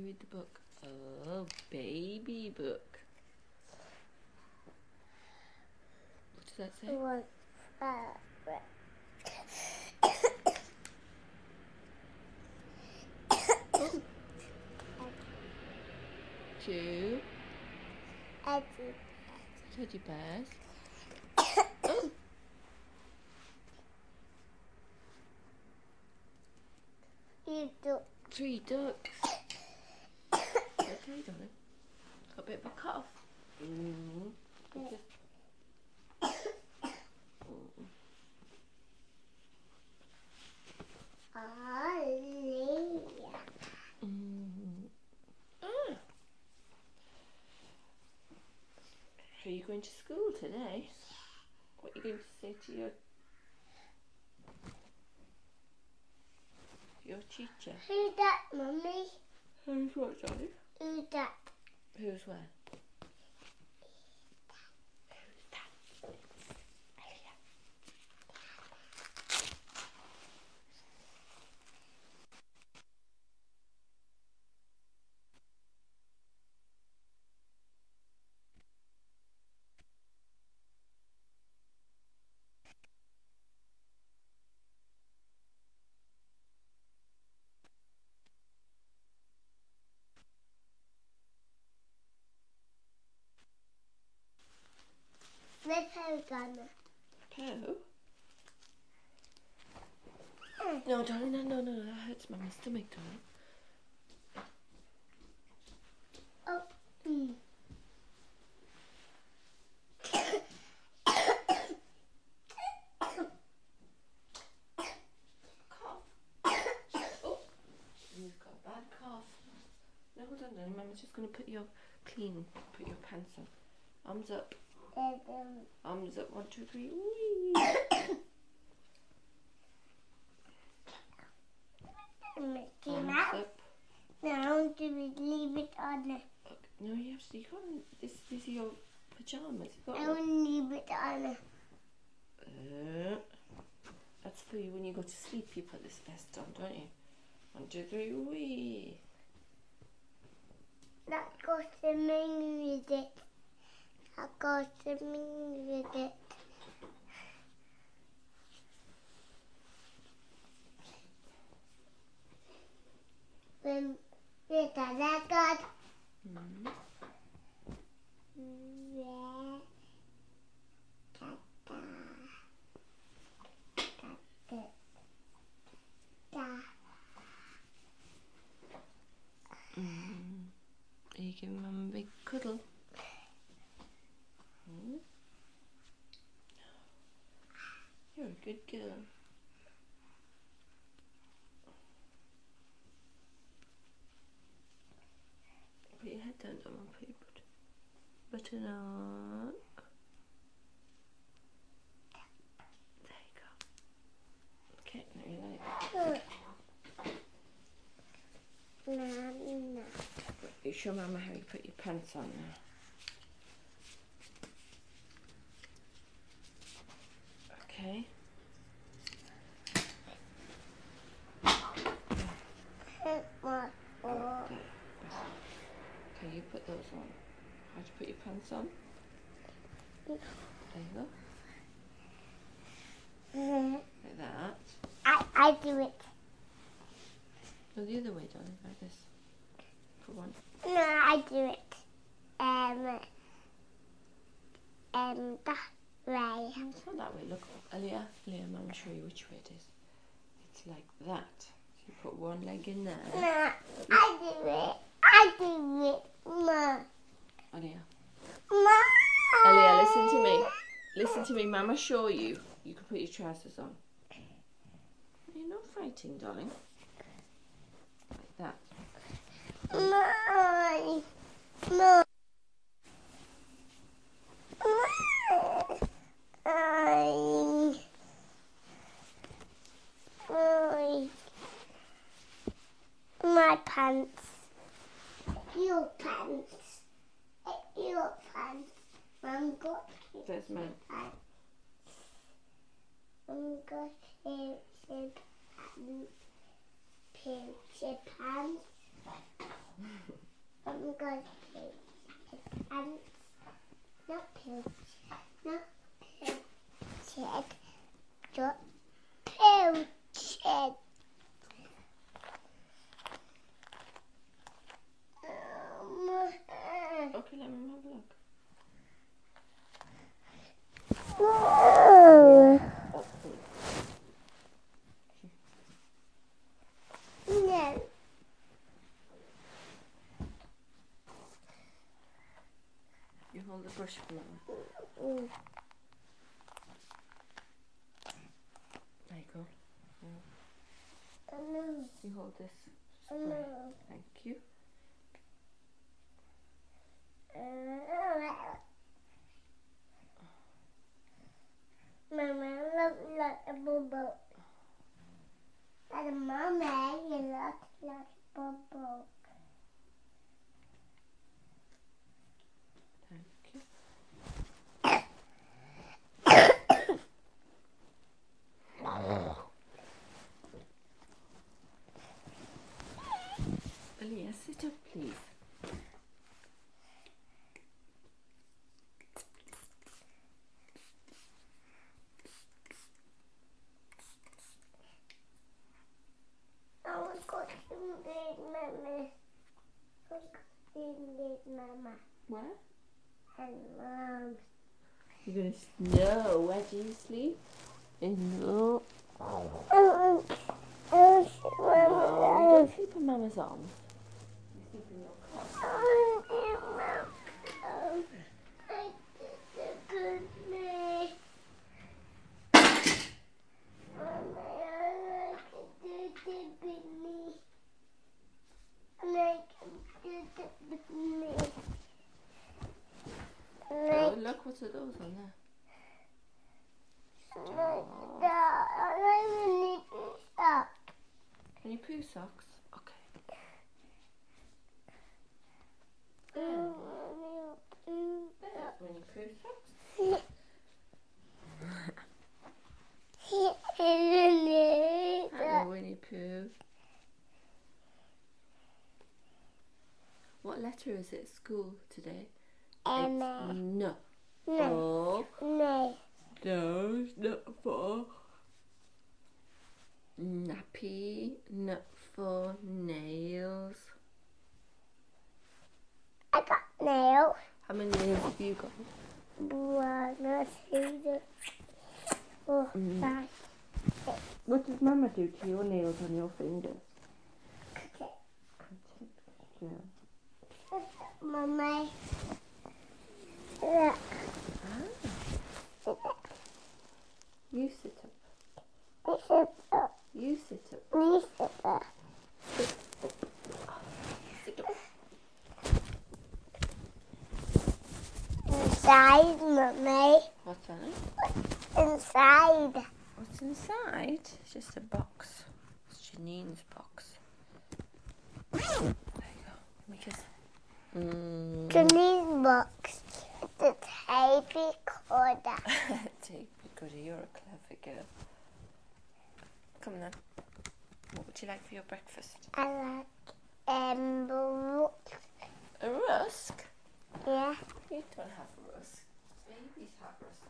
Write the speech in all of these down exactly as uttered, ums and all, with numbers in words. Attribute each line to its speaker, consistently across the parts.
Speaker 1: you read the book? Oh, baby book. What does that say?
Speaker 2: One, uh,
Speaker 1: Two.
Speaker 2: Eddie.
Speaker 1: Teddy bears.
Speaker 2: Oh. You do.
Speaker 1: Three ducks. Okay, darling. Got a bit of a cough. Mm. Mm. Mm. Ah. Are you going to school today? What are you going to say to your your teacher?
Speaker 2: Who's that, Mummy?
Speaker 1: Who's what, darling?
Speaker 2: Who's that?
Speaker 1: Who's where?
Speaker 2: Where's Harry gone?
Speaker 1: Poe? No, darling, no, no, no, that hurts Mum's stomach, darling.
Speaker 2: Oh. Mm.
Speaker 1: Cough. Oh, you've got a bad cough. No, hold on, darling. Mama's just going to put your clean, put your pants on. Arms up. Arms up. One, two, three. Whee.
Speaker 2: Mickey
Speaker 1: Arms
Speaker 2: Mouse.
Speaker 1: up.
Speaker 2: Now do we leave it on?
Speaker 1: Okay. No, you have to. You can't. This, these are your pajamas. You got
Speaker 2: I will leave it on.
Speaker 1: Uh, that's for you when you go to sleep. You put this vest on, don't you? One, two, three. Wee.
Speaker 2: That goes to me with it. That goes to me with it. When with that, that God.
Speaker 1: Mm.
Speaker 2: Yeah.
Speaker 1: Mm. Are you giving Mum a big cuddle? Mm. You're a good girl. Put your head down, don't put your button on. There you go. Okay, now you like
Speaker 2: No, no.
Speaker 1: You show Mama how you put your pants on now. Okay. Okay, you put those on. How to put your pants on? There you go. Like that.
Speaker 2: I, I do it.
Speaker 1: No, the other way, darling, like this. Put one.
Speaker 2: No, I do it. Um, um, that way.
Speaker 1: No, it's not that way. Look, Aliyah, Aliyah, Mum will show you which way it is. It's like that. So you put one leg in there.
Speaker 2: No, I do it. I do it. Ma.
Speaker 1: Aliyah.
Speaker 2: Ma.
Speaker 1: Aliyah, listen to me. Listen to me. Mama show you. You can put your trousers on. You're not fighting, darling. Like that.
Speaker 2: Ma. Ma. I. I. My pants. Your pants. Your pants. Mum got
Speaker 1: There's mine.
Speaker 2: pants. Mum got pants. Pants. Pants. I'm going to poo. Ants. Not poo. Not poo. Shed. Just poo. Shed.
Speaker 1: Okay, let me have a look.
Speaker 2: No. No.
Speaker 1: You hold the brush for Mama.
Speaker 2: Mm.
Speaker 1: There you go.
Speaker 2: No.
Speaker 1: You hold this spray.
Speaker 2: No.
Speaker 1: Thank you.
Speaker 2: Mama, look like a bubble. And Mama, you look like a bubble.
Speaker 1: Thank you. Aaliyah, sit up, please.
Speaker 2: Oh, I'm going to need Mama. I'm going to need Mama.
Speaker 1: What?
Speaker 2: And Mom.
Speaker 1: You're gonna no. Where do you sleep? In no.
Speaker 2: Oh, oh, oh,
Speaker 1: No, you don't sleep in Mama's arms. You sleep in your cot.
Speaker 2: oh, oh, oh, I did a good me. Mama, I like to do the bunny. I like to do the bunny. I
Speaker 1: Oh,
Speaker 2: like
Speaker 1: look, what's are those on there?
Speaker 2: to do I like to stop.
Speaker 1: Can you poo socks? Okay. There. There's Winnie Pooh socks. Hello, Winnie Pooh. What letter is it at school today?
Speaker 2: Emma.
Speaker 1: It's no.
Speaker 2: No.
Speaker 1: For
Speaker 2: No.
Speaker 1: no, it's not for nappy, not for nails.
Speaker 2: I got nails.
Speaker 1: How many nails have you got?
Speaker 2: One, two, four,
Speaker 1: Mm.
Speaker 2: five.
Speaker 1: What does Mama do to your nails on your fingers?
Speaker 2: Okay.
Speaker 1: Yeah.
Speaker 2: Mama. Look.
Speaker 1: Ah. You sit up.
Speaker 2: This is up.
Speaker 1: You sit up.
Speaker 2: This is up.
Speaker 1: Sit up.
Speaker 2: Inside, Mummy.
Speaker 1: What's on it?
Speaker 2: Inside.
Speaker 1: What's inside? It's just a box. It's Janine's box. There you go. Let me kiss. Mm.
Speaker 2: Janine's box. The tape recorder.
Speaker 1: Take recorder. You're a clever girl. Come then. What would you like for your breakfast?
Speaker 2: I like um books.
Speaker 1: A rusk?
Speaker 2: Yeah.
Speaker 1: You don't have a rusk. Babies have rusks.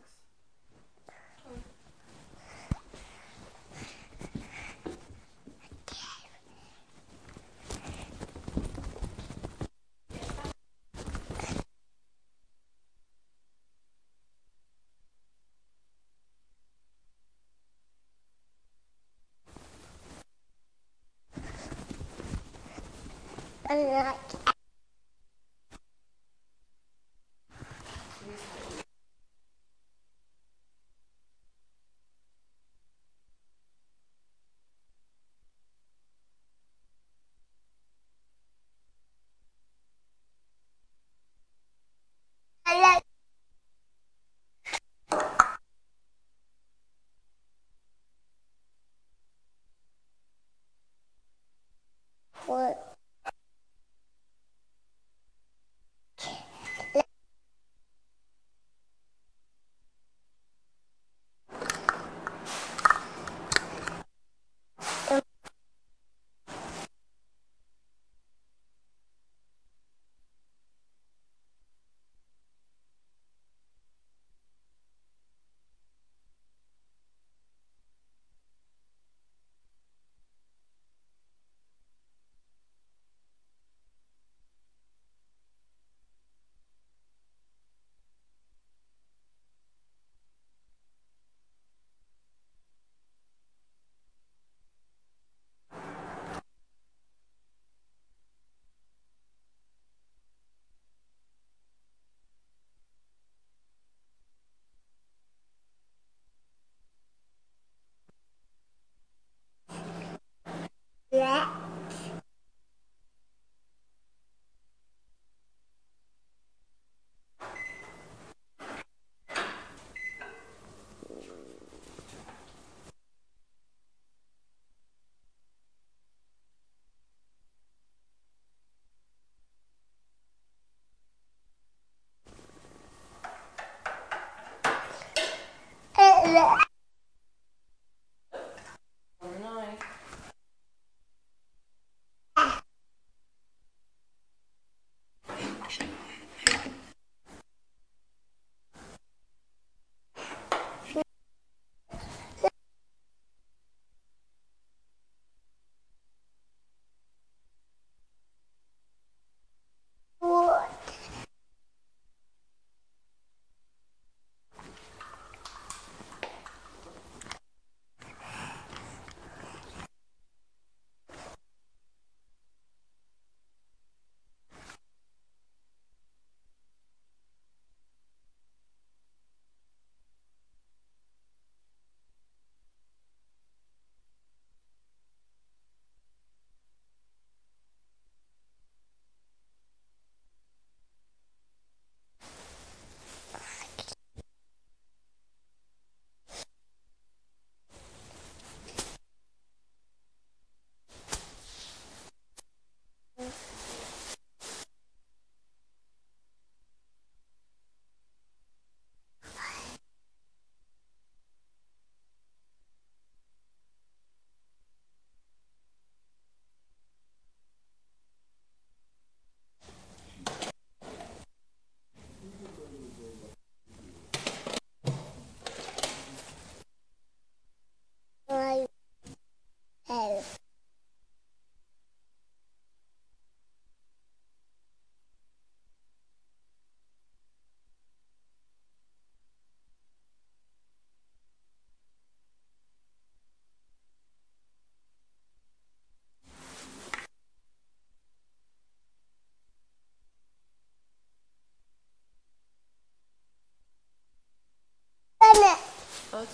Speaker 2: I like I like what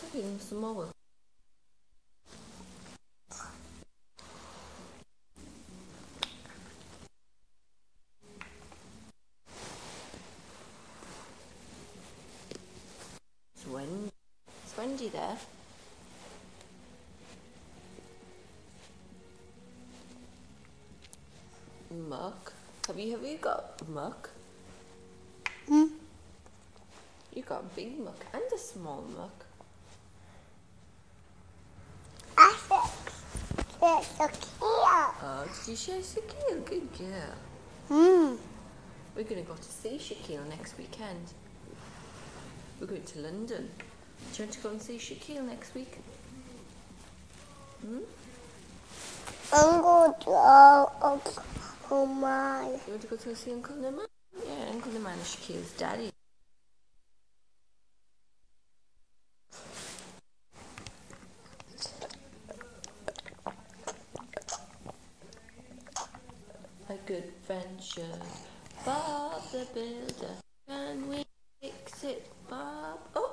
Speaker 1: Okay, some more work. It's windy. It's windy there. Muck. Have you have you got muck?
Speaker 2: Hmm?
Speaker 1: You got a big muck and a small muck.
Speaker 2: I said, it's a key.
Speaker 1: Oh, did you share Shaquille? Good girl.
Speaker 2: Hmm.
Speaker 1: We're going to go to see Shaquille next weekend. We're going to London. Do you want to go and see Shaquille next week? Hmm?
Speaker 2: I'm going to go Uncle Mine.
Speaker 1: You want to go to see Uncle Naman? Yeah, Uncle Naman is Shaquille's daddy. A good venture, Bob the Builder. Can we fix it, Bob? Oh!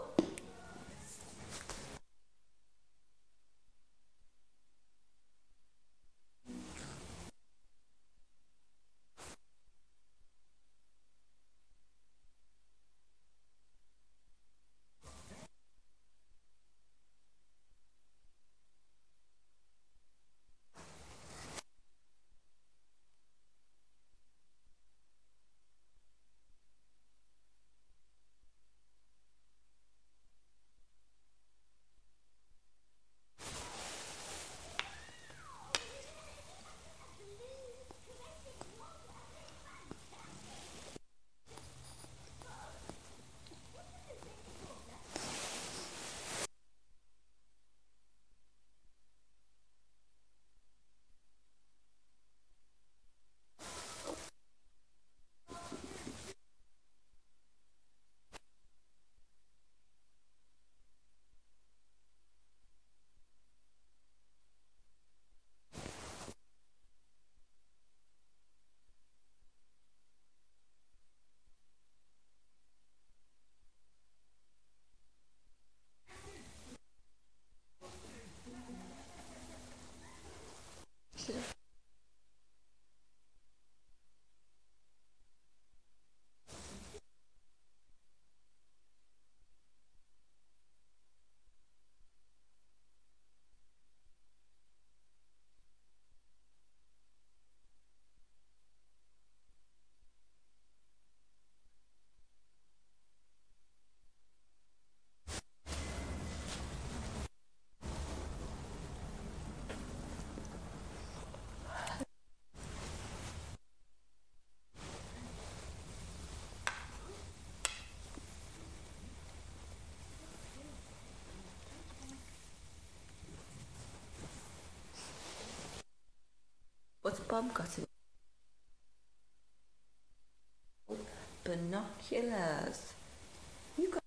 Speaker 1: What's Bob got in? Binoculars. You got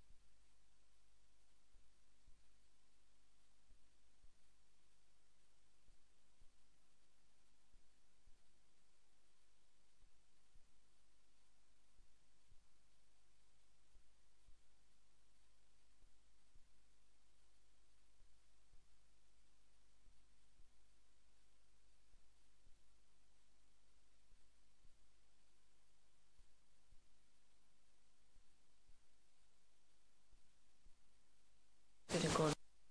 Speaker 1: to go.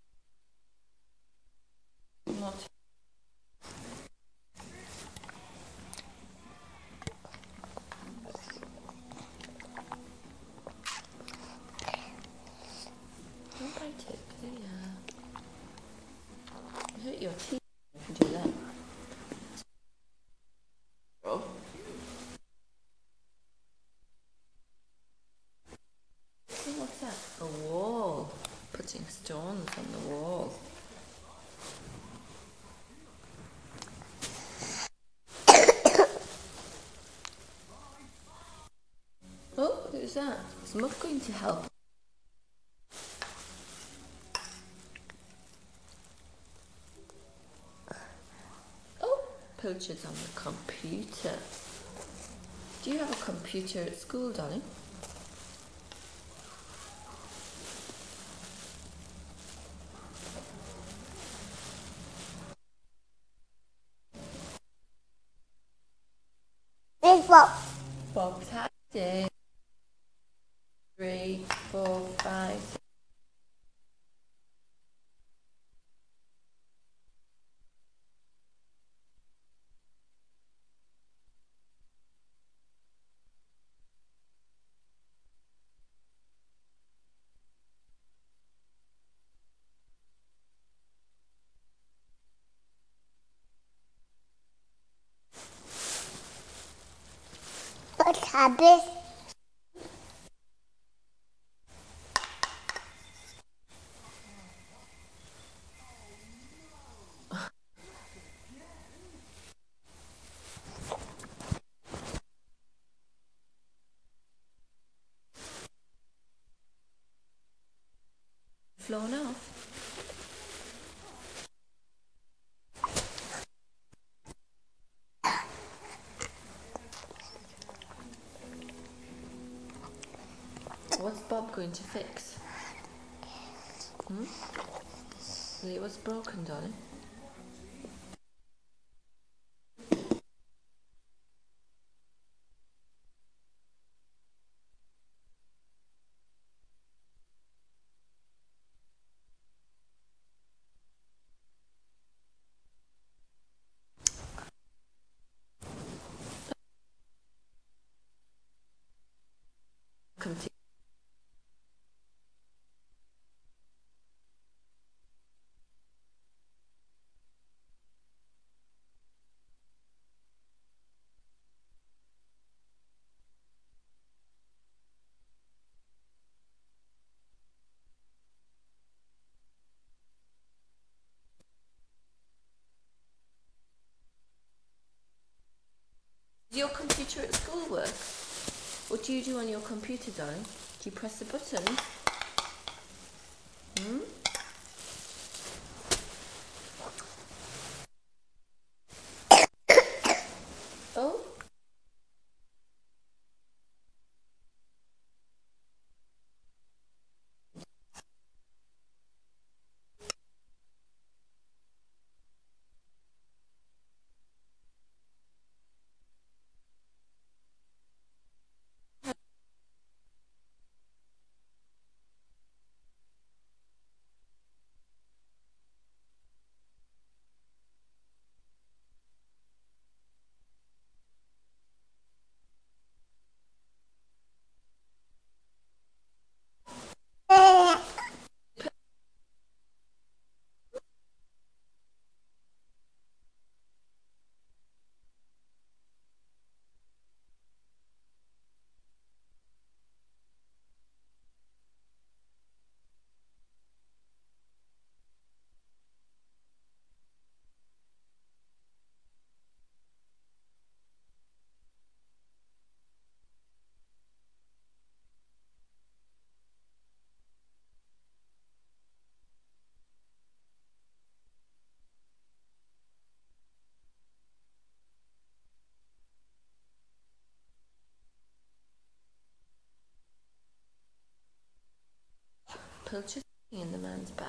Speaker 1: Not. Don't bite it, yeah. You hurt your teeth if you do that. Oh. Oh, what's that? A wall. Putting stones on the wall. Oh, who's that? Is Muck going to help? Oh, Pilchard's on the computer. Do you have a computer at school, darling? Six, three, four, five.
Speaker 2: What's happening?
Speaker 1: Flown off. What's Bob going to fix? Hmm? It was broken, darling. Come Does your computer at school work? What do you do on your computer, darling? Do you press the button? Hmm? Oh? Pilcher's in the man's back.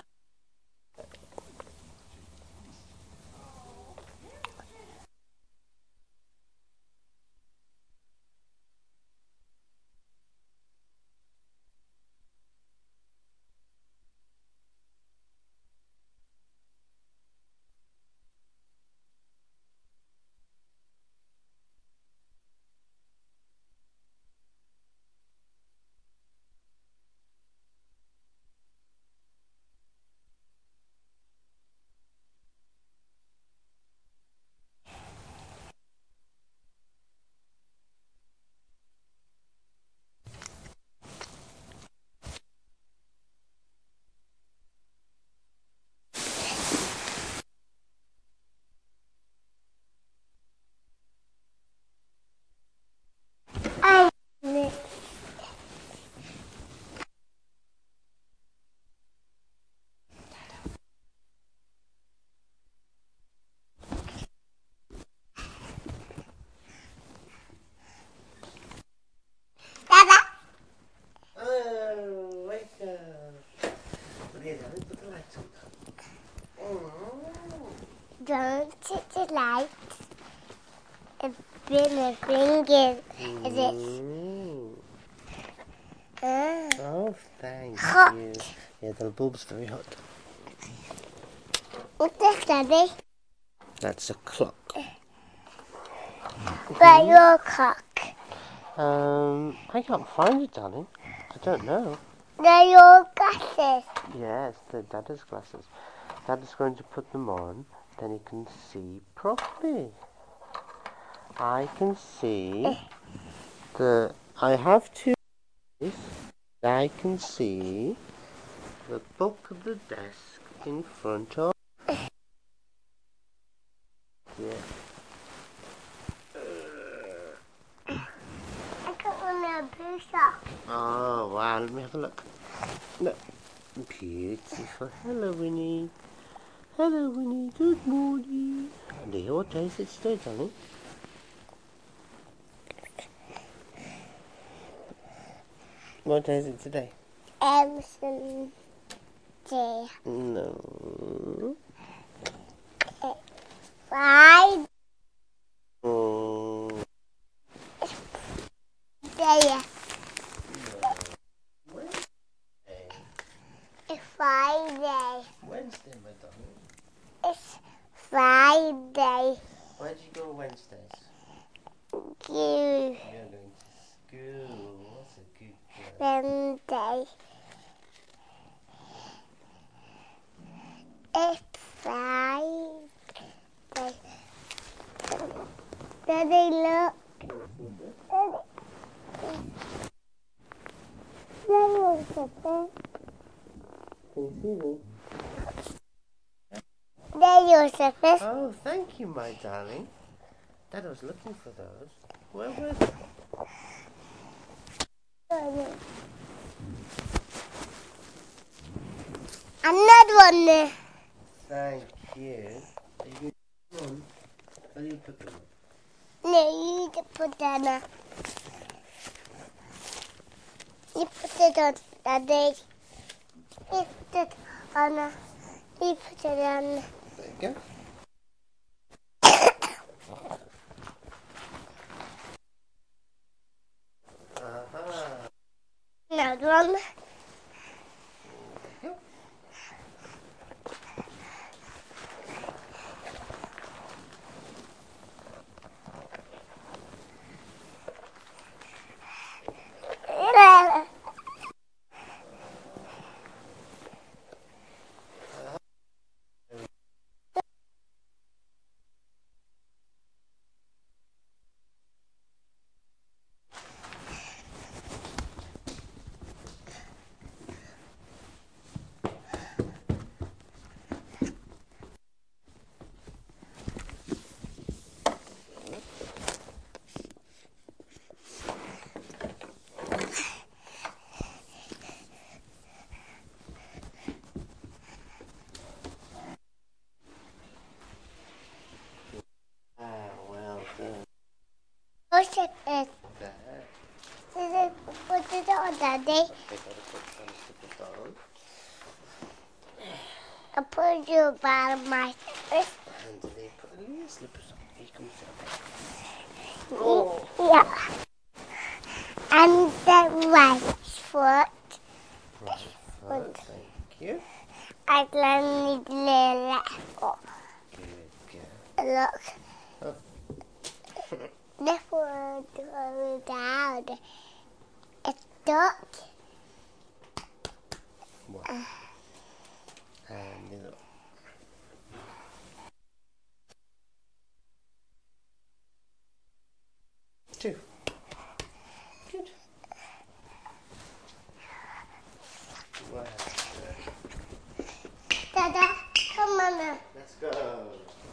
Speaker 2: I Dada.
Speaker 3: Oh, wake up. Here, darling, put the lights on. Oh.
Speaker 2: Don't touch the light. It's been a finger. Is it?
Speaker 3: Mm.
Speaker 2: Uh,
Speaker 3: Oh, thank
Speaker 2: hot.
Speaker 3: you. Yeah, the bulb's very hot.
Speaker 2: What's this, Daddy?
Speaker 3: That's a clock.
Speaker 2: Where's your cock?
Speaker 3: Um, I can't find it, darling. I don't know.
Speaker 2: They're your glasses.
Speaker 3: Yes, the Dada's glasses. Dada's going to put them on, then he can see properly. I can see the. I have two eyes. I can see the book of the desk in front of. Yeah.
Speaker 2: I got one of the blue socks.
Speaker 3: Oh wow! Let me have a look. No. Beautiful. Hello, Winnie. Hello, Winnie. Good morning. And what day is it today, darling? What day is it today?
Speaker 2: Emerson Day.
Speaker 3: No.
Speaker 2: Friday.
Speaker 3: Oh.
Speaker 2: Day.
Speaker 3: Wednesday.
Speaker 2: It's Friday.
Speaker 3: Wednesday, my darling.
Speaker 2: It's Friday.
Speaker 3: Where do you go on Wednesdays?
Speaker 2: You.
Speaker 3: You're going to school. What's a good girl?
Speaker 2: Wednesday. It's Friday. Daddy, look. Daddy. Daddy, what's up?
Speaker 3: Can you see me?
Speaker 2: Daddy, what's up?
Speaker 3: Oh, thank you, my darling. Dad was looking for those. Where were they?
Speaker 2: Another one.
Speaker 3: Thank you. Are you going to put them on? Where do you put them on?
Speaker 2: No, you need to put that on. You put it on, Daddy. You put it on. You put it on.
Speaker 3: There you go. Uh-huh.
Speaker 2: Another one.
Speaker 3: Yep. Ah, well done.
Speaker 2: What's it?
Speaker 3: There.
Speaker 2: Put it on, Daddy.
Speaker 3: Okay, gotta put some slippers on.
Speaker 2: I put you by my face.
Speaker 3: And they put the little slippers on. Here comes the Oh.
Speaker 2: Yeah. And the right foot.
Speaker 3: Right foot, thank you.
Speaker 2: And then the left foot.
Speaker 3: Good girl.
Speaker 2: Look.
Speaker 3: Oh.
Speaker 2: Left foot goes down. It's dark.
Speaker 3: One. And the other. Two. Good. Well done.
Speaker 2: Dada, come on now.
Speaker 3: Let's go.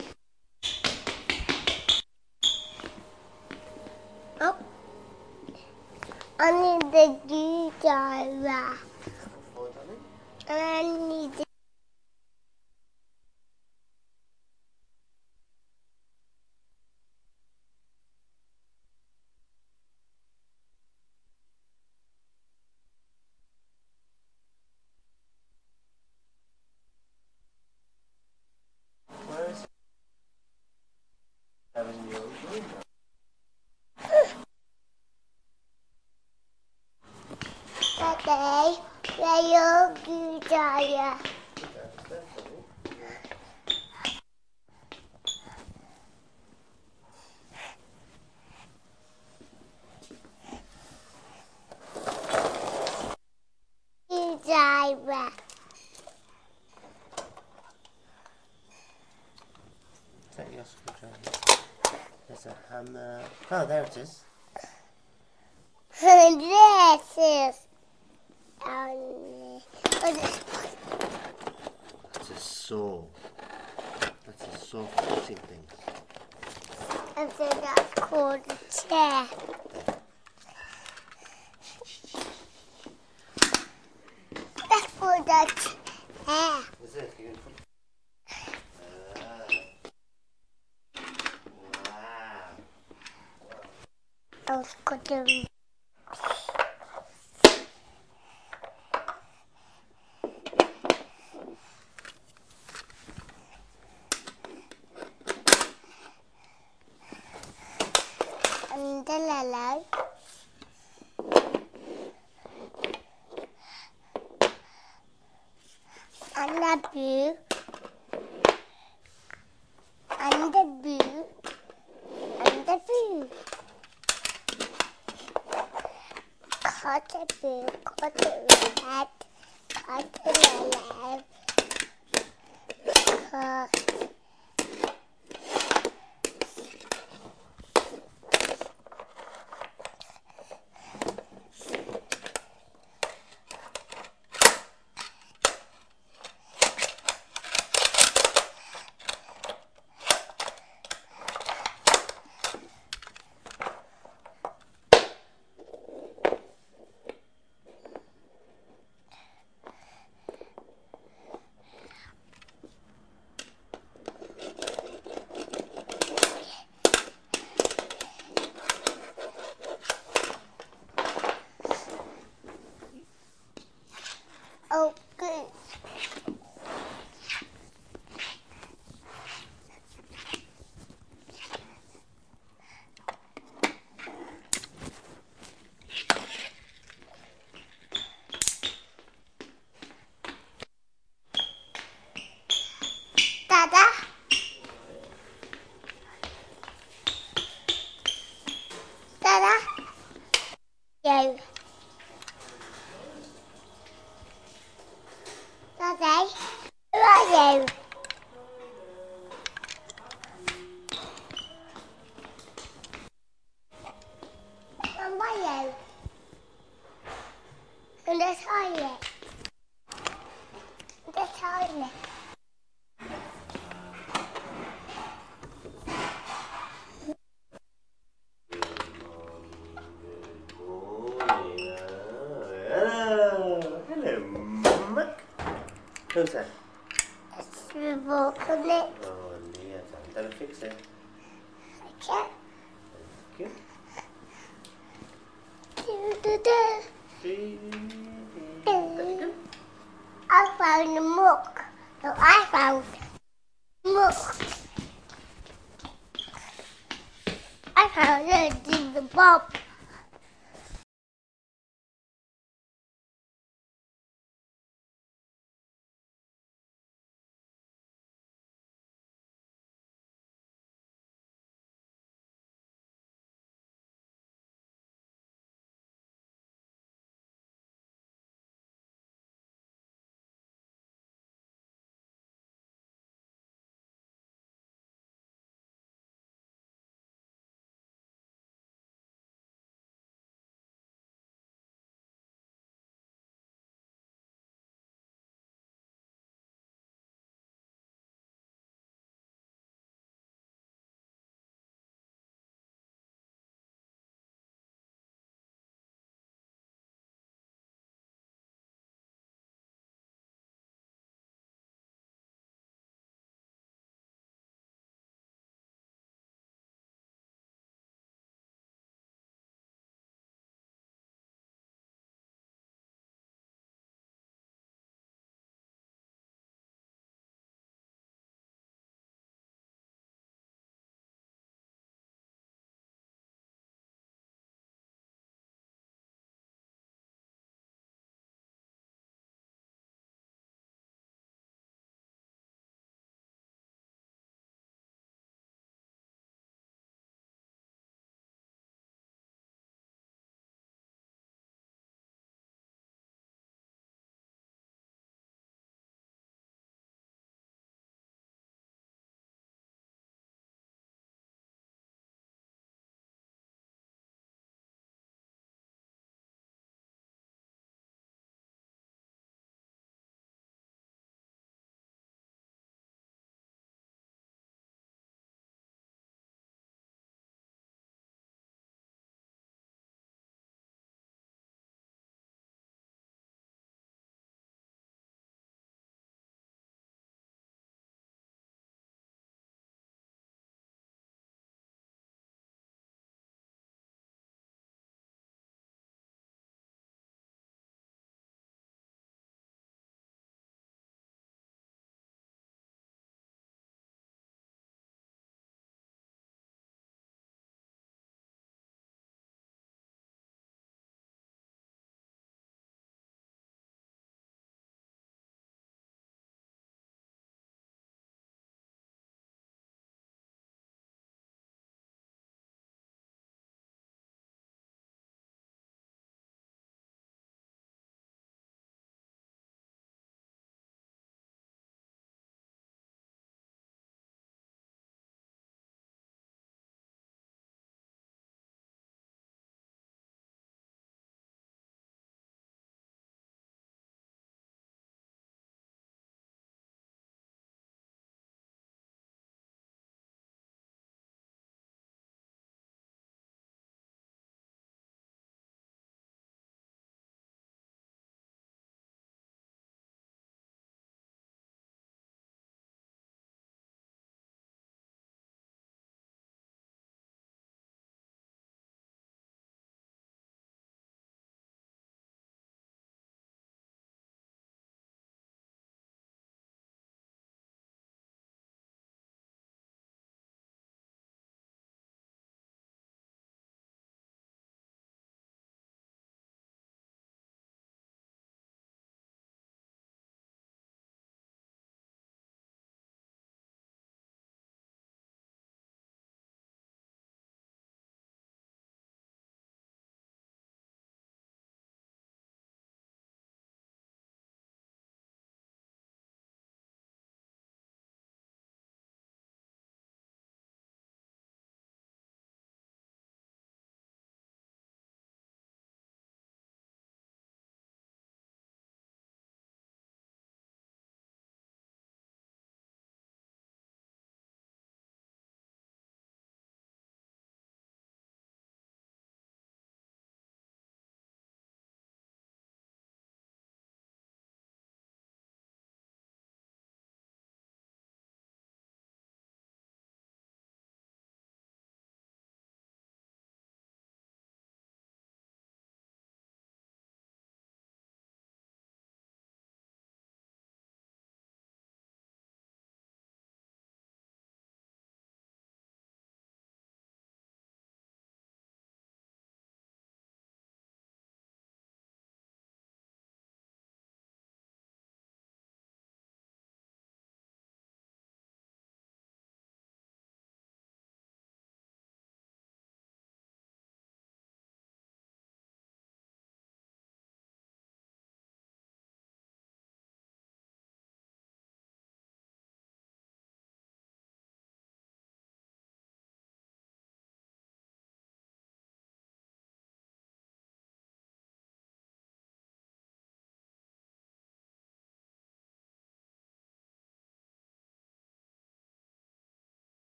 Speaker 2: Oh. I need the guitar.
Speaker 3: Four, darling.
Speaker 2: And I need the
Speaker 3: Where is it? That was in your room.
Speaker 2: They, they are good, are Driver.
Speaker 3: Is that your screwdriver? There's a hammer. Oh, there it is.
Speaker 2: And this is um,
Speaker 3: That's a saw. That's a saw for cutting things.
Speaker 2: and so that's called a chair. That's called a chair.
Speaker 3: Is it? You can put... Ah. Wow.
Speaker 2: I was cutting. And the lala. And the blue. And the blue. And the blue. Cut a blue, cut a red, cut a yellow, cut. Oh, good. Dada. Dada. You. Daddy. Who are you? Who are you? In the toilet. In the toilet.
Speaker 3: Hello. Hello, Mac. Who's that?
Speaker 2: It's the volcanic.
Speaker 3: Oh, Leah. Don't fix it.
Speaker 2: I can't
Speaker 3: Thank
Speaker 2: do the do.
Speaker 3: you. There you go.
Speaker 2: I found the milk. So I found milk. I found it in the bob.